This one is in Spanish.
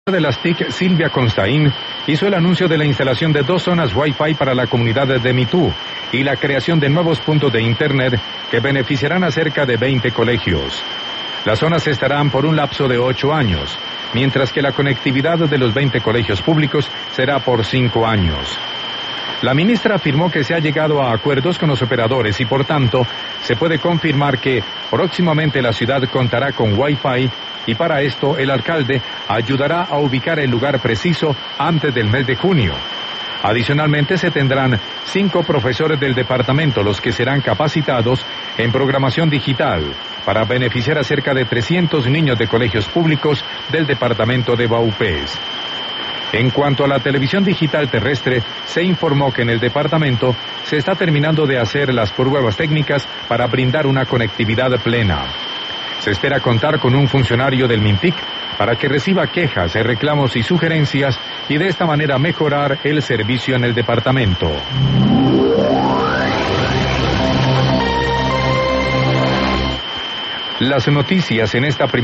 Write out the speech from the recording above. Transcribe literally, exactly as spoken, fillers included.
de las T I C, Silvia Constaín, hizo el anuncio de la instalación de dos zonas Wi-Fi para la comunidad de Mitú y la creación de nuevos puntos de Internet que beneficiarán a cerca de veinte colegios. Las zonas estarán por un lapso de ocho años, mientras que la conectividad de los veinte colegios públicos será por cinco años. La ministra afirmó que se ha llegado a acuerdos con los operadores y, por tanto, se puede confirmar que próximamente la ciudad contará con Wi-Fi y para esto el alcalde ayudará a ubicar el lugar preciso antes del mes de junio. Adicionalmente, se tendrán cinco profesores del departamento los que serán capacitados en programación digital para beneficiar a cerca de trescientos niños de colegios públicos del departamento de Vaupés. En cuanto a la televisión digital terrestre, se informó que en el departamento se está terminando de hacer las pruebas técnicas para brindar una conectividad plena. Se espera contar con un funcionario del MINTIC para que reciba quejas, reclamos y sugerencias y de esta manera mejorar el servicio en el departamento. Las noticias en esta primera